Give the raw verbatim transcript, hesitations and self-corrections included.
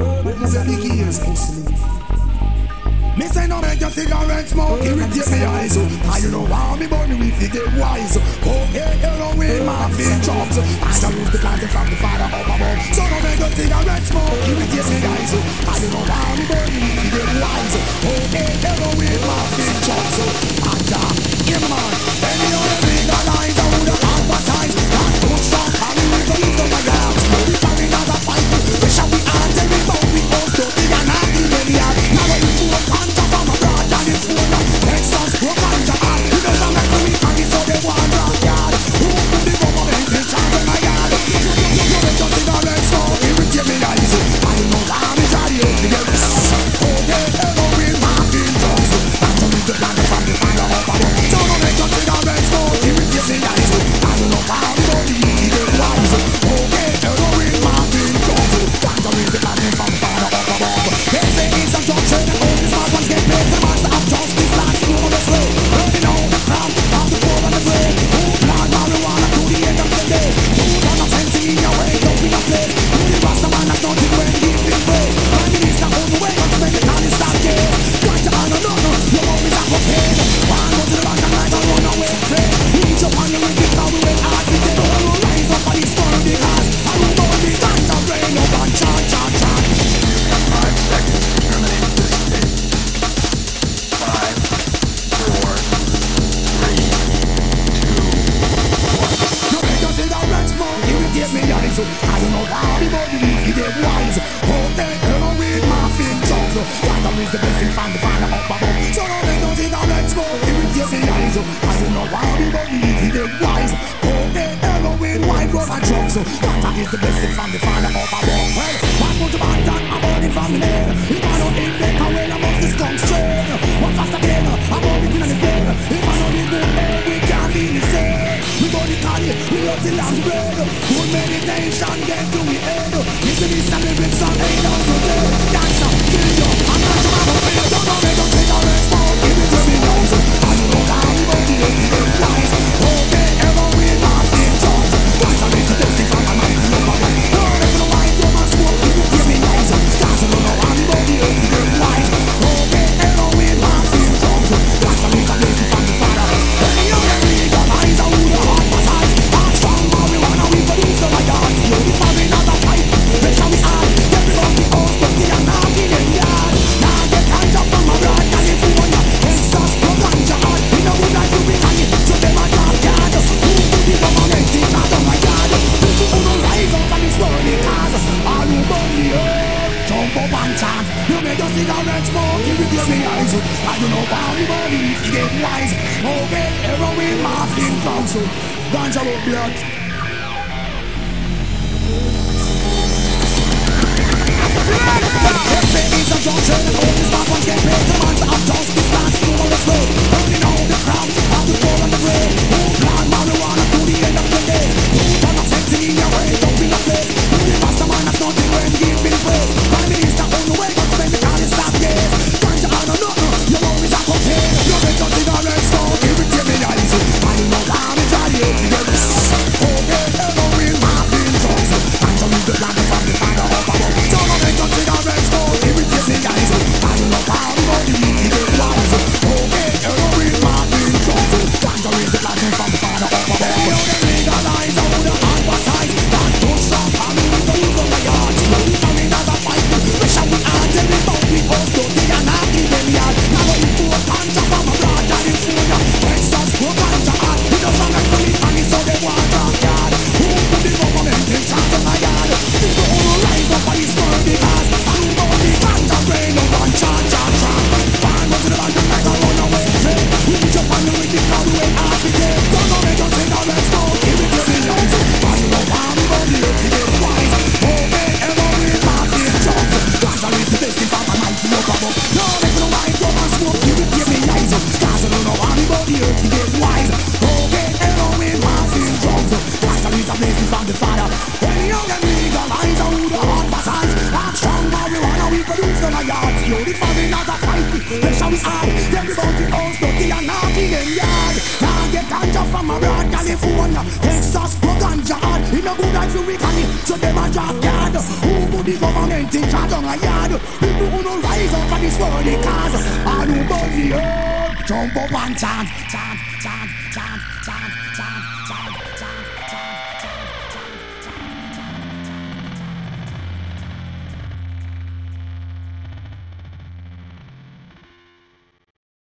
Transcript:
Let me say the gears, pussy. Me say no make your cigarette smoke irritate me eyes. And you know how me money if you get wise. Okay, hello with my fin chops. I shall use the planting from the father up above. So no make your cigarette smoke irritate me eyes. And you know how me money if you get wise. Okay, hello with my fin chops. And uh, yeah man, any other legalize I would have advertised. Can't push up and we will use on my yards. We fighting as a fight. We shall be hands and we both be both dirty and not in the yard. Now we do a ganja from abroad and it's full of Texas, we're ganja and you know some like we can be so they want rock yard. Who put the government in charge of my yard? You know just cigarettes so irritate me eyes. I don't know how me try to get this. Okay, hello with my fin drugs. I'm gonna leave the land from the fire up above. So no make just cigarettes so irritate me eyes. I don't know how me body get wise. Okay, hello with my fin drugs. I'm gonna leave the land from the fire up above. They say it's a drug trade and all these smart ones get paid. The master of justice like you on the way. Burning all the crowd of the poor and the brave. Who plant marijuana to the end of the day? Who done a fancy in your way, don't be a place. Who the rasta man has nothing when he's been praised. Prime Minister on the way, what's make the town is start gay. Got to honor, no, no, your home is a cocaine. One go to the bank and like a runaway train. Reach up on the wicked town, we went hard. We take the whole rise up on these firm big hearts. I don't know the ganja rain up on chan, chan, chan. Five seconds to terminate this state. Five, four, three, two, one. No make your cigarette smoke irritate me eyes. I don't know how the body if you get wise. Okay, hello with my fin drugs. Ganja is the blessing from the father up above. So no make your cigarette smoke irritate me eyes. I don't know how the body if you get wise. Okay, hello with white rose and drugs. Ganja is the blessing from the father up above. Well, one put your back down, I'm burning from the nail. If I don't eat that, I will have this skunk strain. One fast again, I'm burning in the brain. If I don't eat good air, we can't be the same. We body carry, we love the last bread. Good meditation, get to the end. Listen to this and lyrics on eight down to ten. Dancer, kill you, I'm not sure I'm a fail. Don't know me, don't take a rest, smoke, give it to me nose. I don't know how we body don't get wise. Okay, ever with my fin drugs. Dancer is the best thing from my mind to know my way. No, never know why, go my smoke, give it to me nice. Dancer don't know how we body don't get wise. Okay, ever with my fin drugs. Dancer is the best thing from the father. Any other legalize, I would have advertised. I'm strong, marijuana, we produce the like that. No, the family not a fight. Let's shall we add. Get me on the house, but the anarchy in yard. Now get ganja from abroad, California. Texas, no ganja art. We know would like to be hanging, so them a top yard. Who put the government in charge of my yard? People who don't rise up on this worldly cause. All who burn the earth, jump up and chant. You make your cigarette smoke, you will clear me eyes. I don't know how the body if you get wise. Okay, heroin, morphine, drugs. Ganja with blood. They say it's a drug trade and all these smart ones get paid. The monster of justice stands through on the road. Burning all the crowds of the poor and the brave. Who plant marijuana to the end of the day? Who done a fancy in your way, don't be a place. Who the master man has nothing when he's been praised. Prime Minister on the way, but spend the time in stop days. Ganja on a no, your home is a cocaine. You make your cigarette smoke, irritate me eyes. I don't know how me try to get this. Okay, hello with my fin drugs. I'm gonna leave the land from the father up above. So no make your cigarette smoke, irritate me eyes. I don't know how the body if you get wise. Okay, hello with my fin drugs. I'm gonna leave the land from the father up above. They know they legalize, I would have advertised. That don't stop, I mean we don't use on my yard. No, we come in as a fight. We shall we add everybody we host to the anarchy in the yard. Now we pour ganja from abroad, California. Texas, we're ganja art. We don't sound like fully funny, so they want rock yard. Who put the government in charge of my yard? People who rise up on these worldly cars. And who know the ganja rain up on chan, chan, chan. One go to the bank and like a runaway train. Who jump on the wicked crowd, we went hard to take. Don't know me, don't take no let's go. Give it to me, eyes. I don't know how we body if you get wise. Okay, ever with my fin drugs. Ganja is the best thing from my mind to look above. No, never know why, go and smoke, give it to me, eyes. Cause I don't know how we body if you get wise. Okay, ever with my fin drugs. Ganja is the best thing from the father. Any young and legalize, I would have advertised. I'm strong, marijuana, we produce the like that. You the family not a fight. Let's shall we add. Tell me about the house, but the anarchy in yard. Now get ganja from abroad, California. Texas, no ganja art. no good at you weekly. So them a drop yard. Who put the government in charge on a yard? People who no rise up for this world cause. And who burn the earth. Jump up and chant, chant, chant, chant, chant.